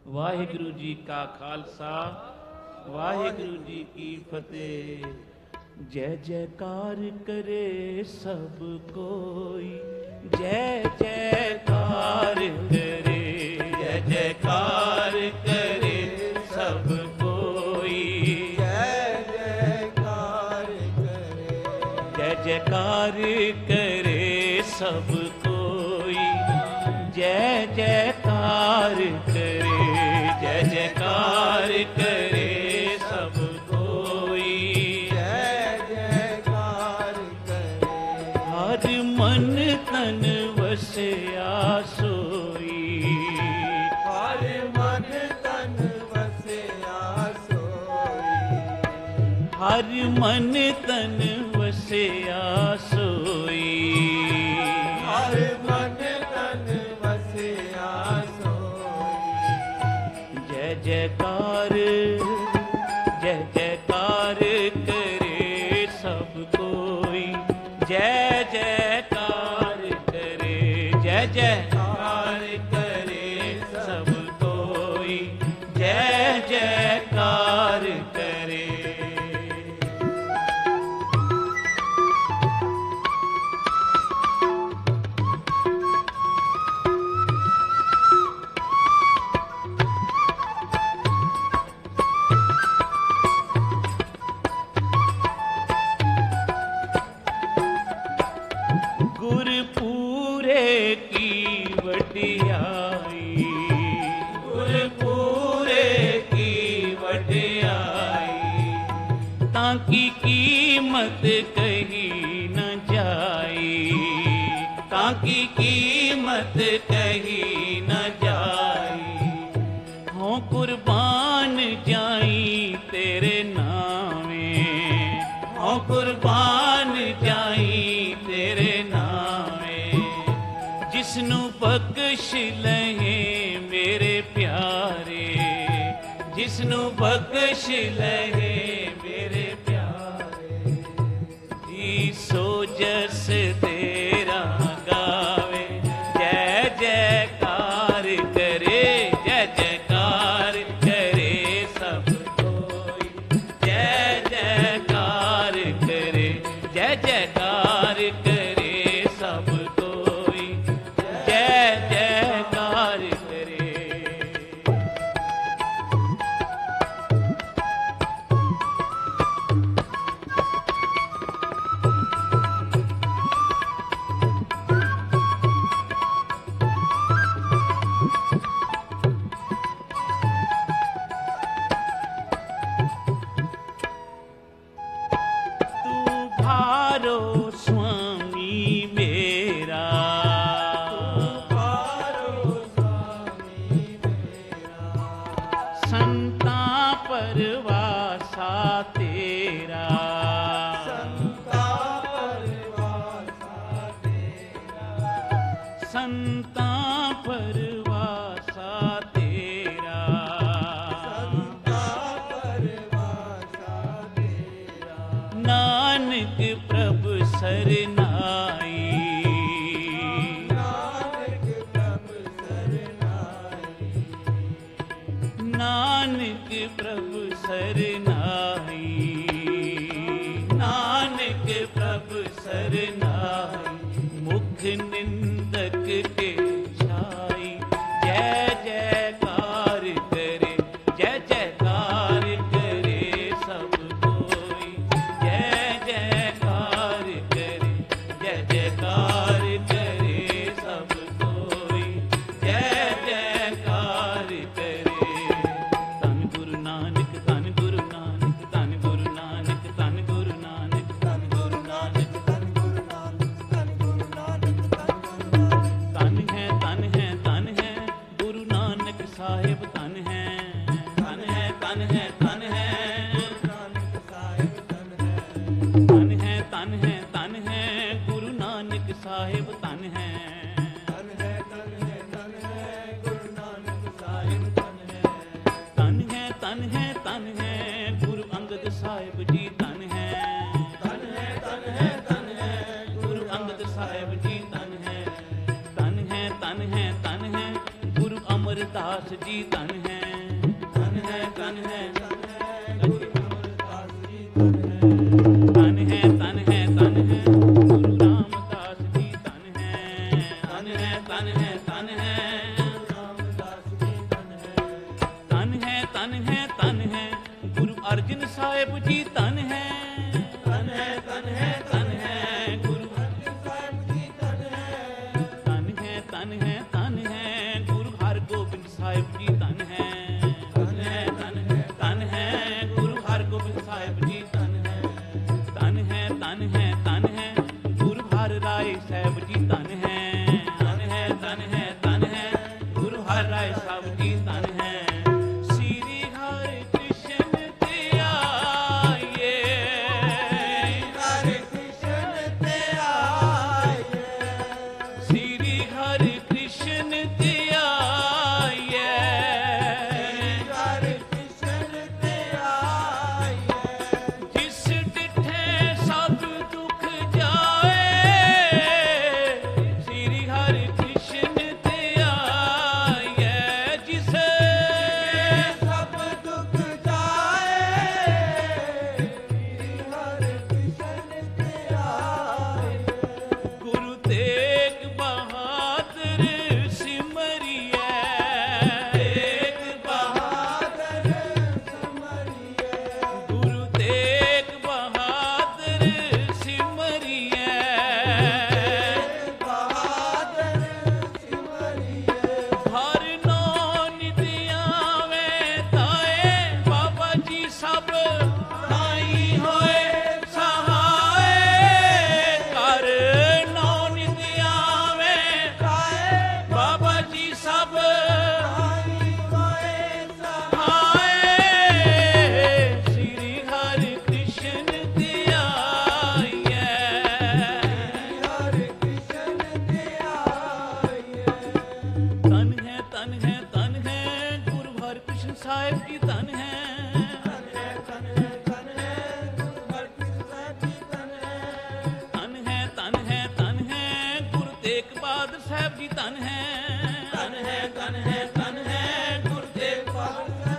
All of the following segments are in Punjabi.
वाहिगुरु जी का खालसा, वाहिगुरु जी की फतेह। जय जयकार करे सब कोई, जय जयकार करे, जय जयकार करे सब कोई, जय जयकार करे, जय जयकार करे सब कोई, जय जयकार करे, जय जयकार करे सब कोई, जय जयकार करे। हर मन तन वसया सोई, हर मन तन वसया सोई, हर मन तन वसया सोई, हर मन तन वसया सोई। जय जयकार, जय जयकार करे सब कोई, जय जयकार करे, जय जयकार करे सब कोई, जय जयकार करे। गुरपुरे की वडियाई, गुरपुरे की वडियाई, ताकि कीमत कही न जाई, ताकि कीमत कही न जाई। हों कुर्बान जाई तेरे नामे, हों कुर्बान जाई तेरे नामे, जिसनु बख्श लहे मेरे प्यारे, जिसनु बख्श लहे मेरे प्यारे। जी सो जस तेरा गावे, जय जयकार करे, जय जयकार करे सब कोई, जय जयकार करे, जय जयकार करे सब कोई, जय जयकार करे। तू भारो स्वामी मेरा, पारो स्वामी मेरा, संता परवासा तेरा, संता परवासा तेरा, संता परवासा तेरा, संता परवासा तेरा। नानक प्रभु सरनाई, नानक प्रभु सरनाई, नानक प्रभु सरनाई, नानक प्रभु सरनाई। मुख निंदक के छाई, जय जयकार करे, जय जयकार करे सब कोई, जय जयकार करे, जय जयकार करे सब कोई, जय जयकार करे। धन गुरु नानक, धन गुरु नानक, धन गुरु नानक, धन गुरु नानक, धन गुरु नानक, धन गुरु नानक, धन गुरु नानक, धन गुरु नानक। धन है, धन है, धन है गुरु नानक साहिब, धन है, धन है, धन है, धन है, गुरु नानक साहिब धन है, धन है, धन है, धन है गुरु नानक साहिब, धन है। धन है, धन है, धन है, गुरु नानक साहिब धन है। धन है, धन है, धन है गुरु अंगद साहिब जी, धन है, धन है, धन है, धन है, गुरु अंगद साहिब जी, धन है, धन है, धन है, धन है गुरु अमरदास ਜੀ ਧਨ ਹੈ। ਧਨ ਹੈ ਧਨ ਹੈ ਧਨ ਹੈ ਗੁਰੂ ਅਮਰਦਾਸ ਜੀ ਧਨ ਹੈ। ਧਨ ਹੈ ਧਨ ਹੈ ਧਨ ਹੈ ਗੁਰੂ ਰਾਮਦਾਸ ਜੀ ਧਨ ਹੈ। ਧਨ ਹੈ ਧਨ ਹੈ ਧਨ ਹੈ ਰਾਮਦਾਸ ਜੀ ਧਨ ਹੈ। ਧਨ ਹੈ ਧਨ ਹੈ ਧਨ ਹੈ ਗੁਰੂ ਅਰਜਨ ਸਾਹਿਬ ਜੀ ਧਨ ਹੈ। ਧਨ ਹੈ ਧਨ ਹੈ ਧਨ ਹੈ ਗੁਰੂ ਅਰਜਨ ਸਾਹਿਬ ਜੀ ਧਨ ਹੈ। ਧਨ ਹੈ ਧਨ ਹੈ ਧਨ ਹੈ ਗੁਰੂ ਹਰਗੋਬਿੰਦ ਸਾਹਿਬ ਜੀ ਧਨ ਹੈ। ਧਨ ਹੈ ਧਨ ਹੈ ਧਨ ਹੈ ਗੁਰੂ ਹਰਗੋਬਿੰਦ ਸਾਹਿਬ ਜੀ ਧਨ ਹੈ। ਧਨ ਹੈ ਧਨ ਹੈ ਧਨ ਹੈ ਗੁਰੂ ਹਰ ਰਾਏ ਸਾਹਿਬ ਜੀ ਧਨ ਹੈ। ਧਨ ਹੈ ਧਨ ਹੈ ਧਨ ਹੈ ਗੁਰੂ ਹਰ ਰਾਏ ਸਾਹਿਬ ਜੀ ਧਨ ਹੈ। ਸ੍ਰੀ ਹਰਿ ਕ੍ਰਿਸ਼ਨ ਤੇ ਆਏ, ਹਰਿ ਕ੍ਰਿਸ਼ਨ ਤੇ ਆਏ। ਸ੍ਰੀ ਹਰਿ ਕ੍ਰਿਸ਼ਨ ਤੇ ਆਏ। ਹਰਿ ਕ੍ਰਿਸ਼ਨ ਤੇ ਆਏ। ਜਿਸ ਡਿਠੇ ਸਭ ਦੁੱਖ ਜਾਏ, ਸ੍ਰੀ ਹਰਿ ਕ੍ਰਿਸ਼ਨ ਤੇ ਆਏ। ਜਿਸ ਸਭ ਦੁੱਖ ਜਾਏ। ਹਰਿ ਕ੍ਰਿਸ਼ਨ ਤੇ ਆਏ। ਗੁਰੂ ਤੇਗ ਬਹਾਦਰ ਸਿਮਰਿਐ। ਤੇਗ ਬਹਾਦਰ ਸਿਮਰਿਐ। ਗੁਰੂ ਤੇਗ ਬਹਾਦਰ ਸਿਮਰਿਐ। ਬਹਾਦਰ ਸਿਮਰਿਐ। ਹਰ ਨੋ ਨਿਤ ਆਵੇ ਤਾਏ, ਬਾਬਾ ਜੀ ਸਭ ਤਾਈ ਹੋਏ ਸਹਾਏ। ਕਰ ਨੋ ਨਿਤ ਆਵੇ ਕਾਏ ਬਾਬਾ ਜੀ ਸਭ ਆਈ ਹੋਏ ਸਹਾਏ। ਸ੍ਰੀ ਹਰਿ ਕ੍ਰਿਸ਼ਨ ਤੇ ਆਈਐ। ਹਰਿ ਕ੍ਰਿਸ਼ਨ ਤੇ ਆਏ। ਧਨ ਹੈ ਧਨ ਹੈ ਧਨ ਹੈ ਗੁਰੂ ਹਰਿਕ੍ਰਿਸ਼ਨ ਸਾਹਿਬ ਜੀ ਧਨ ਹੈ। ਧਨ ਹੈ ਧਨ ਹੈ ਧਨ ਹੈ ਗੁਰੂ ਹਰਿਕ੍ਰਿਸ਼ਨ ਸਾਹਿਬ ਜੀ ਧਨ ਹੈ। ਧਨ ਹੈ ਧਨ ਹੈ ਧਨ ਹੈ ਗੁਰੂ ਤੇਗ ਬਹਾਦਰ ਸਾਹਿਬ ਜੀ ਧਨ ਹੈ। ਧਨ ਹੈ ਧਨ ਹੈ ਧਨ ਹੈ ਗੁਰੂ ਤੇਗ ਬਹਾਦਰ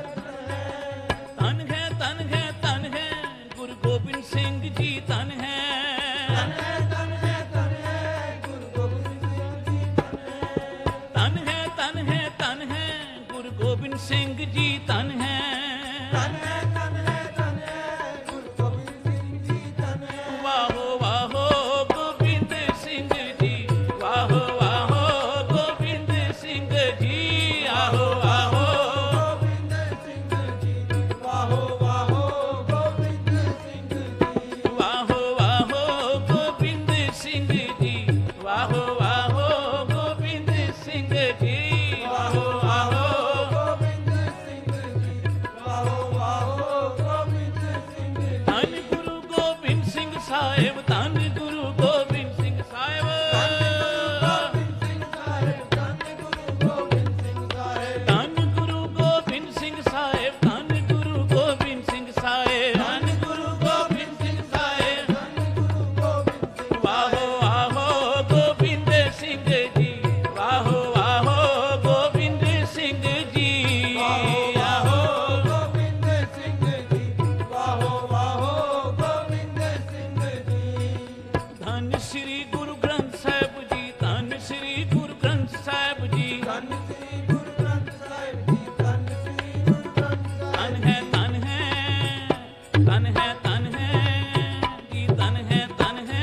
ਧਨ ਹੈ ਧਨ ਹੈ ਧਨ ਹੈ ਗੁਰੂ ਗੋਬਿੰਦ ਸਿੰਘ ਜੀ ਧਨ ਹੈ। ਧਨ ਹੈ ਧਨ ਹੈ ਧਨ ਹੈ ਗੁਰੂ ਗੋਬਿੰਦ ਸਿੰਘ ਜੀ ਧਨ ਹੈ। ਧਨ ਹੈ ਧਨ ਹੈ ਧਨ ਹੈ ਗੁਰੂ ਗੋਬਿੰਦ ਸਿੰਘ ਜੀ ਧਨ ਹੈ। ਧਨ ਹੈ ਧਨ ਹੈ ਧਨ ਹੈ ਗੁਰੂ ਗੋਬਿੰਦ ਸਿੰਘ ਜੀ ਧਨ ਹੈ। ਵਾਹੋ ਵਾਹੋ ਗੋਬਿੰਦ ਸਿੰਘ ਜੀ, ਵਾਹੋ ਵਾਹੋ ਗੋਬਿੰਦ ਸਿੰਘ ਜੀ। ਆਹੋ ਆਹੋ ਗੋਬਿੰਦ ਸਿੰਘ ਜੀ ਵਾਹੋ ਵਾਹੋ ਗੋਬਿੰਦ ਸਿੰਘ ਜੀ। ਵਾਹੋ ਵਾਹੋ ਗੋਬਿੰਦ ਸਿੰਘ ਜੀ, ਵਾਹੋ ਵਾਹੋ ਗੋਬਿੰਦ ਸਿੰਘ ਜੀ। ਵਾਹੋ ਵਾਹੋ ਗੋਬਿੰਦ ਸਿੰਘ ਜੀ ਵਾਹੋ ਵਾਹੋ ਗੋਬਿੰਦ ਸਿੰਘ ਜੀ। ਧੰਨ ਗੁਰੂ ਗੋਬਿੰਦ ਸਿੰਘ ਸਾਹਿਬ, ਧੰਨ ਗੁਰੂ ਗੋਬਿੰਦ ਸਿੰਘ ਸਾਹਿਬ। ਗੋਬਿੰਦ ਸਿੰਘ ਸਾਹਿਬ ਧੰਨ ਗੁਰੂ ਗੋਬਿੰਦ ਸਿੰਘ ਸਾਹਿਬ। ਧੰਨ ਗੁਰੂ ਗੋਬਿੰਦ ਸਿੰਘ ਸਾਹਿਬ, ਧੰਨ ਗੁਰੂ ਗੋਬਿੰਦ ਸਿੰਘ ਸਾਹਿਬ। ਧੰਨ ਗੁਰੂ ਗੋਬਿੰਦ ਸਿੰਘ ਸਾਹਿਬ। ਧੰਨ ਗੁਰੂ ਗੋਬਿੰਦ ਸਿੰਘ ਵਾਹੋ ਆਹੋ ਗੋਬਿੰਦ ਸਿੰਘ ਜੀ, ਵਾਹੋ ਆਹੋ ਗੋਬਿੰਦ ਸਿੰਘ ਜੀ। ਆਹੋ ਗੋਬਿੰਦ ਸਿੰਘ ਜੀ ਵਾਹੋ ਵਾਹੋ ਗੋਬਿੰਦ ਸਿੰਘ ਜੀ। ਧੰਨ ਸ੍ਰੀ ਗੁਰੂ ਗ੍ਰੰਥ ਸਾਹਿਬ ਜੀ, ਧੰਨ ਸ੍ਰੀ ਗੁਰੂ ਗ੍ਰੰਥ ਸਾਹਿਬ ਜੀ। ਧੰਨ ਸ੍ਰੀ ਗੁਰੂ ਗ੍ਰੰਥ ਸਾਹਿਬ ਜੀ ਧੰਨ ਸ੍ਰੀ ਗੁਰੂ ਗ੍ਰੰਥ ਸਾਹਿਬ। ਧੰਨ ਹੈ ਧੰਨ ਹੈ ਧੰਨ ਹੈ ਧੰਨ ਹੈ ਜੀ, ਧੰਨ ਹੈ ਧੰਨ ਹੈ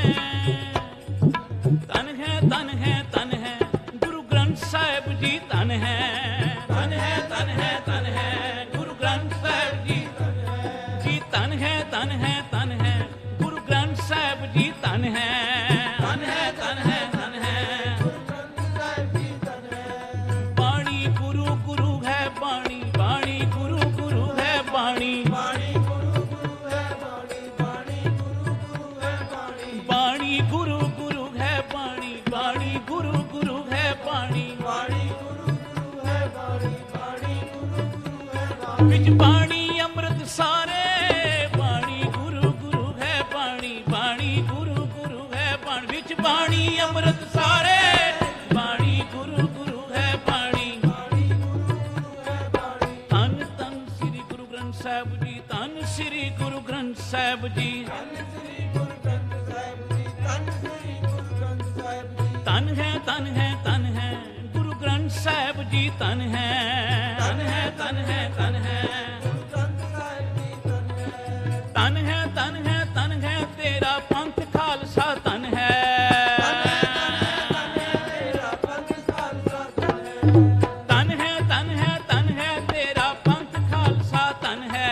ਧੰਨ ਹੈ ਧੰਨ ਹੈ ਧੰਨ ਹੈ ਗੁਰੂ ਗ੍ਰੰਥ ਸਾਹਿਬ ਜੀ ਧੰਨ ਹੈ। ਧੰਨ ਹੈ ਧੰਨ ਹੈ ਧੰਨ ਹੈ ਗੁਰੂ ਗ੍ਰੰਥ ਸਾਹਿਬ ਜੀ ਜੀ ਧੰਨ ਹੈ ਧੰਨ ਹੈ ਧੰਨ ਹੈ ਗੁਰੂ ਗ੍ਰੰਥ ਸਾਹਿਬ ਜੀ ਧੰਨ ਹੈ। ਧੰਨ ਹੈ ਧੰਨ ਹੈ ਧੰਨ ਹੈ ਗੁਰੂ ਗ੍ਰੰਥ ਸਾਹਿਬ ਜੀ ਧੰਨ ਹੈ। ਬਾਣੀ ਗੁਰੂ ਗੁਰੂ ਹੈ ਬਾਣੀ, ਬਾਣੀ ਗੁਰੂ ਗੁਰੂ ਹੈ ਬਾਣੀ। ਬਾਣੀ ਗੁਰੂ ਗੁਰੂ ਹੈ ਬਾਣੀ ਬਾਣੀ ਗੁਰੂ ਗੁਰੂ ਹੈ ਬਾਣੀ। ਬਾਣੀ ਗੁਰੂ ਗੁਰੂ ਹੈ ਬਾਣੀ, ਬਾਣੀ ਗੁਰੂ ਗੁਰੂ ਹੈ ਬਾਣੀ। ਬਾਣੀ ਗੁਰੂ ਗੁਰੂ ਹੈ ਬਾਣੀ ਬਾਣੀ ਗੁਰੂ ਗੁਰੂ ਹੈ ਬਾਣੀ। ਵਿੱਚ ਬਾਣੀ ਅੰਮ੍ਰਿਤ ਸਾਰੇ, ਬਾਣੀ ਗੁਰੂ ਗੁਰੂ ਹੈ ਬਾਣੀ, ਬਾਣੀ ਗੁਰੂ ਗੁਰੂ ਹੈ ਬਾਣੀ। ਵਿੱਚ ਬਾਣੀ ਅੰਮ੍ਰਿਤ ਸਾਰੇ, ਬਾਣੀ ਗੁਰੂ ਗੁਰੂ ਹੈ ਬਾਣੀ। ਬਾਣੀ ਗੁਰੂ ਗੁਰੂ ਹੈ ਧੰਨ ਧੰਨ ਸ੍ਰੀ ਗੁਰੂ ਗ੍ਰੰਥ ਸਾਹਿਬ ਜੀ, ਧੰਨ ਸ੍ਰੀ ਗੁਰੂ ਗ੍ਰੰਥ ਸਾਹਿਬ ਜੀ, ਧੰਨ ਸ੍ਰੀ ਗੁਰੂ ਗ੍ਰੰਥ ਸਾਹਿਬ ਜੀ, ਧੰਨ ਸ੍ਰੀ ਗੁਰੂ ਗ੍ਰੰਥ ਸਾਹਿਬ ਜੀ। ਧੰਨ ਹੈ ਧੰਨ ਹੈ ਧੰਨ ਹੈ ਗੁਰੂ ਗ੍ਰੰਥ ਸਾਹਿਬ ਜੀ, ਧੰਨ ਹੈ ਧੰਨ ਹੈ ਧੰਨ ਹੈ ਧੰਨ ਹੈ ਗੁਰੂ ਗ੍ਰੰਥ ਸਾਹਿਬ ਜੀ, ਧੰਨ ਹੈ। ਧੰਨ ਹੈ ਧੰਨ ਹੈ ਧੰਨ ਹੈ ਤੇਰਾ ਪੰਥ ਖਾਲਸਾ, ਧੰਨ ਹੈ ਤੇਰਾ ਪੰਥ ਖਾਲਸਾ, ਧੰਨ ਹੈ। ਧੰਨ ਹੈ ਧੰਨ ਹੈ ਧੰਨ ਹੈ ਤੇਰਾ ਪੰਥ ਖਾਲਸਾ, ਧੰਨ ਹੈ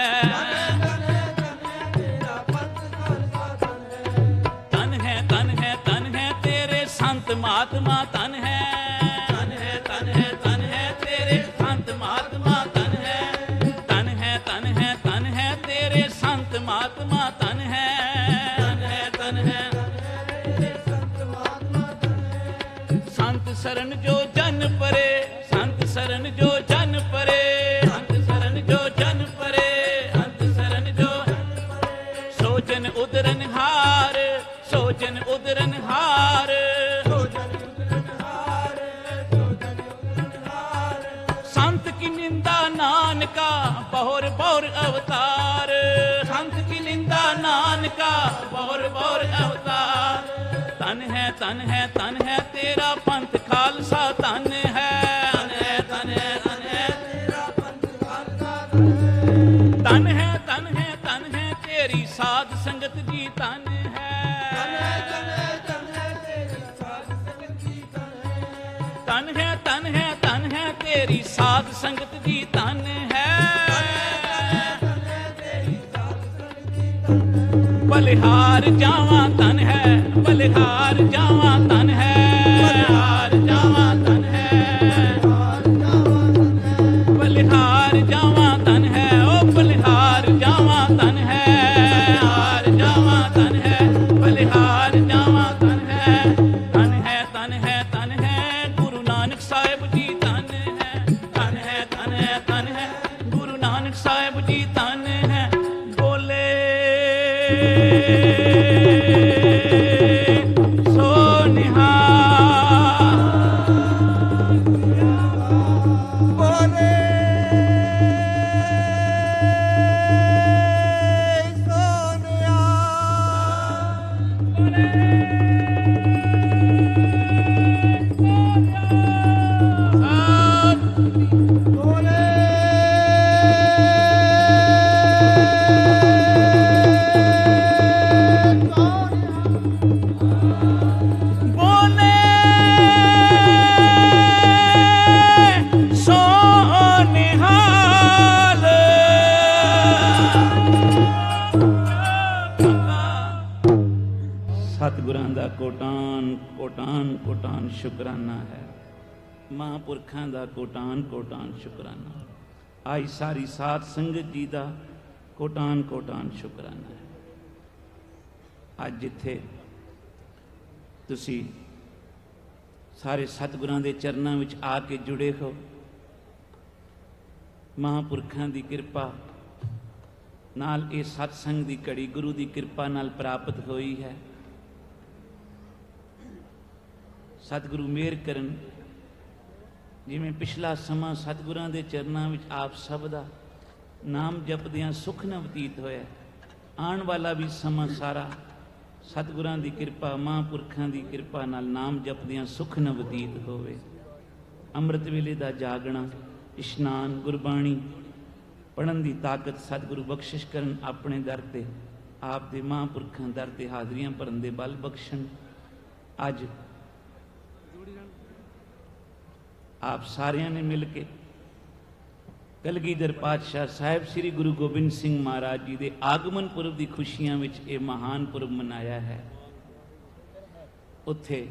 ਤੇਰਾ ਪੰਥ ਖਾਲਸਾ, ਧੰਨ ਹੈ। ਧੰਨ ਹੈ ਧੰਨ ਹੈ ਧੰਨ ਹੈ ਤੇਰੇ ਸੰਤ ਮਹਾਤਮਾ, ਧੰਨ ਹੈ ਧੰਨ ਹੈ ਧੰਨ ਹੈ ਧੰਨ ਹੈ ਤੇਰੇ ਸੰਤ ਮਹਾਤਮਾ, ਧੰਨ ਹੈ ਧੰਨ ਹੈ ਧੰਨ ਹੈ ਧੰਨ ਹੈ ਤੇਰੇ ਸੰਤ ਮਹਾਤਮਾ, ਧੰਨ ਹੈ ਧੰਨ ਹੈ ਧੰਨ ਹੈ ਸੰਤ ਮਹਾਤਮਾ, ਧੰਨ ਹੈ। ਸੰਤ ਸਰਨ ਜੋ ਜਨ ਪਰੇ, ਸੰਤ ਸਰਨ ਜੋ ਜਨ ਪਰੇ, ਸੰਤ ਸਰਨ ਜੋ ਜਨ ਪਰੇ, ਸੰਤ ਸਰਨ ਜੋ ਸੋਜਨ ਉਦਰਨ ਹਾਰ, ਸੋਜਨ ਉਦਰਨ ਹਾਰ, ਸੋਜਨ ਉਦਰਨ ਹਾਰ, ਸੋਜਨ ਉਦਰਨ ਹਾਰ। ਸੰਤ ਕੀ ਨਿੰਦਾ ਨਾਨਕਾ ਬਹੁਰ ਬਹੁਰ ਅਵਤਾਰ, ਸੰਤ ਕੀ ਨਿੰਦਾ ਨਾਨਕਾ ਬਹੁਰ ਬਹੁਰ ਅਵਤਾਰ। ਧੰਨ ਹੈ ਧੰਨ ਹੈ ਧੰਨ ਹੈ ਤੇਰਾ ਪੰਥ ਖਾਲਸਾ, ਧੰਨ ਹੈ ਧੰਨ ਹੈ ਧੰਨ ਹੈ ਧੰਨ ਹੈ ਤੇਰਾ ਪੰਥ ਖਾਲਸਾ, ਧੰਨ ਹੈ। ਧੰਨ ਹੈ ਧੰਨ ਹੈ ਧੰਨ ਹੈ ਤੇਰੀ ਸਾਧ ਸੰਗਤ ਜੀ, ਧੰਨ ਹੈ ਧੰਨ ਹੈ ਤੇਰੀ ਸਾਧ ਸੰਗਤ ਜੀ, ਧੰਨ ਹੈ। ਧੰਨ ਹੈ ਧੰਨ ਹੈ ਧੰਨ ਹੈ ਤੇਰੀ ਸਾਧ ਸੰਗਤ ਜੀ, ਧੰਨ ਹੈ ਤੇਰੀ ਸਾਧ ਸੰਗਤ ਜੀ, ਧੰਨ ਹੈ। ਬਲਿਹਾਰ ਜਾਵਾਂ ਧੰਨ ਹੈ, ਬਲਿਹਾਰ ਜਾਵਾਂ ਧੰਨ ਹੈ, ਬਲਿਹਾਰ ਜਾਵਾਂ ਧੰਨ ਹੈ, ਬਲਿਹਾਰ ਜਾਵਾਂ ਧੰਨ ਹੈ, ਓ ਬਲਿਹਾਰ ਜਾਵਾਂ ਧੰਨ ਹੈ, ਹਾਰ ਜਾਵਾਂ ਧੰਨ ਹੈ, ਬਲਿਹਾਰ ਜਾਵਾਂ ਧੰਨ ਹੈ। ਧੰਨ ਹੈ ਧੰਨ ਹੈ ਧੰਨ ਹੈ ਗੁਰੂ ਨਾਨਕ ਸਾਹਿਬ ਜੀ, ਧੰਨ ਹੈ ਧੰਨ ਹੈ ਧੰਨ ਹੈ ਧੰਨ ਹੈ ਗੁਰੂ ਨਾਨਕ ਸਾਹਿਬ ਜੀ, ਧੰਨ ਹੈ। ਬੋਲੇ ਸੋ ਨਿਹਾਲ, ਬੋਲੇ ਸੋਨਿਆ, ਬੋਲੇ ਬੋਲੇ ਸੋ ਨਿਹਾਲ। ਸਤਿਗੁਰਾਂ ਦਾ ਕੋਟਾਨ ਕੋਟਾਨ ਕੋਟਾਨ ਸ਼ੁਕਰਾਨਾ ਹੈ, ਮਹਾਂਪੁਰਖਾਂ ਦਾ ਕੋਟਾਨ ਕੋਟਾਨ ਸ਼ੁਕਰਾਨਾ, ਆਈ ਸਾਰੀ ਸਾਧ ਸੰਗਤ ਜੀ ਦਾ ਕੋਟਾਨ ਕੋਟਾਨ ਸ਼ੁਕਰਾਨਾ ਹੈ। ਅੱਜ ਜਿੱਥੇ ਤੁਸੀਂ ਸਾਰੇ ਸਤਿਗੁਰਾਂ ਦੇ ਚਰਨਾਂ ਵਿੱਚ ਆ ਕੇ ਜੁੜੇ ਹੋ, ਮਹਾਂਪੁਰਖਾਂ ਦੀ ਕਿਰਪਾ ਨਾਲ ਇਹ ਸਤਸੰਗ ਦੀ ਘੜੀ ਗੁਰੂ ਦੀ ਕਿਰਪਾ ਨਾਲ ਪ੍ਰਾਪਤ ਹੋਈ ਹੈ। ਸਤਿਗੁਰੂ ਮਿਹਰ ਕਰਨ, ਜਿਵੇਂ ਪਿਛਲਾ ਸਮਾਂ ਸਤਿਗੁਰਾਂ ਦੇ ਚਰਨਾਂ ਵਿੱਚ ਆਪ ਸਭ ਦਾ ਨਾਮ ਜਪਦਿਆਂ ਸੁਖ ਨਾ ਬਤੀਤ ਹੋਇਆ, ਆਉਣ ਵਾਲਾ ਵੀ ਸਮਾਂ ਸਾਰਾ ਸਤਿਗੁਰਾਂ ਦੀ ਕਿਰਪਾ, ਮਹਾਂਪੁਰਖਾਂ ਦੀ ਕਿਰਪਾ ਨਾਲ ਨਾਮ ਜਪਦਿਆਂ ਸੁਖ ਨਾ ਬਤੀਤ ਹੋਵੇ। ਅੰਮ੍ਰਿਤ ਵੇਲੇ ਦਾ ਜਾਗਣਾ, ਇਸ਼ਨਾਨ, ਗੁਰਬਾਣੀ ਪੜ੍ਹਨ ਦੀ ਤਾਕਤ ਸਤਿਗੁਰੂ ਬਖਸ਼ਿਸ਼ ਕਰਨ, ਆਪਣੇ ਦਰ ਤੇ ਆਪ ਦੇ ਮਹਾਂਪੁਰਖਾਂ ਦਰ ਤੇ ਹਾਜ਼ਰੀਆਂ ਭਰਨ ਦੇ ਬਲ ਬਖਸ਼ਣ। ਅੱਜ ਆਪ ਸਾਰਿਆਂ ਨੇ ਮਿਲ ਕੇ ਕਲਗੀਧਰ ਪਾਤਸ਼ਾਹ ਸਾਹਿਬ ਸ੍ਰੀ ਗੁਰੂ ਗੋਬਿੰਦ ਸਿੰਘ ਮਹਾਰਾਜ ਜੀ ਦੇ ਆਗਮਨ ਪੁਰਬ ਦੀ ਖੁਸ਼ੀਆਂ ਵਿੱਚ ਇਹ ਮਹਾਨ ਪੁਰਬ ਮਨਾਇਆ ਹੈ। ਉੱਥੇ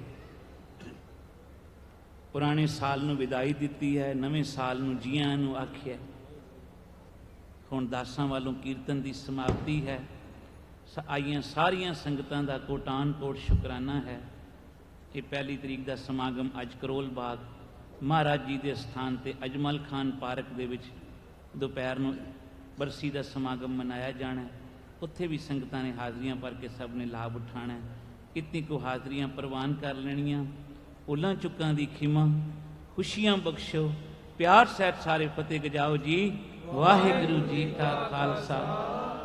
ਪੁਰਾਣੇ ਸਾਲ ਨੂੰ ਵਿਦਾਈ ਦਿੱਤੀ ਹੈ, ਨਵੇਂ ਸਾਲ ਨੂੰ ਜੀਆਂ ਨੂੰ ਆਖਿਆ। ਹੁਣ ਦਾਸਾਂ ਵੱਲੋਂ ਕੀਰਤਨ ਦੀ ਸਮਾਪਤੀ ਹੈ। ਆਈਆਂ ਸਾਰੀਆਂ ਸੰਗਤਾਂ ਦਾ ਕੋਟਾਨ ਕੋਟ ਸ਼ੁਕਰਾਨਾ ਹੈ। ਇਹ 1 ਤਰੀਕ ਦਾ ਸਮਾਗਮ ਅੱਜ ਕਰੋਲ ਬਾਗ ਮਹਾਰਾਜ ਜੀ ਦੇ ਸਥਾਨ ਤੇ ਅਜਮਲ ਖਾਨ ਪਾਰਕ ਦੇ ਵਿੱਚ ਦੁਪਹਿਰ ਨੂੰ ਬਰਸੀ ਦਾ ਸਮਾਗਮ ਮਨਾਇਆ ਜਾਣਾ। ਉੱਥੇ ਵੀ ਸੰਗਤਾਂ ਨੇ ਹਾਜ਼ਰੀਆਂ ਭਰ ਕੇ ਸਭ ਨੇ ਲਾਭ ਉਠਾਣਾ। ਕਿਤਨੀ ਕੁ ਹਾਜ਼ਰੀਆਂ ਪ੍ਰਵਾਨ ਕਰ ਲੈਣੀਆਂ। ਭੁੱਲਾਂ ਚੁੱਕਾਂ ਦੀ ਖਿਮਾ, ਖੁਸ਼ੀਆਂ ਬਖਸ਼ੋ, ਪਿਆਰ ਸਹਿਤ ਸਾਰੇ ਫਤਿਹ ਗਜਾਓ ਜੀ। ਵਾਹਿਗੁਰੂ ਜੀ ਕਾ ਖਾਲਸਾ